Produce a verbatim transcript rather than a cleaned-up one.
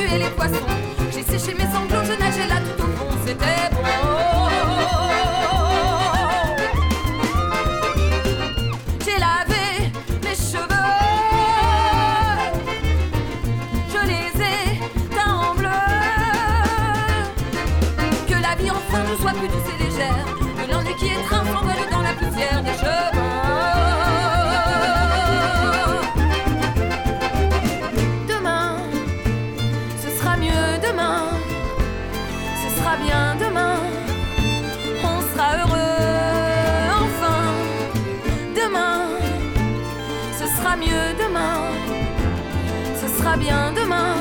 tué les poissons. J'ai séché mes sanglots, je nageais là tout au fond, c'était bon. J'ai lavé mes cheveux, je les ai teints en bleu. Que la vie enfin nous soit plus douce et légère, que l'ennui qui étreint s'envole dans la poussière des cheveux. Demain, ce sera mieux demain, ce sera bien demain, on sera heureux enfin. Demain, ce sera mieux demain, ce sera bien demain,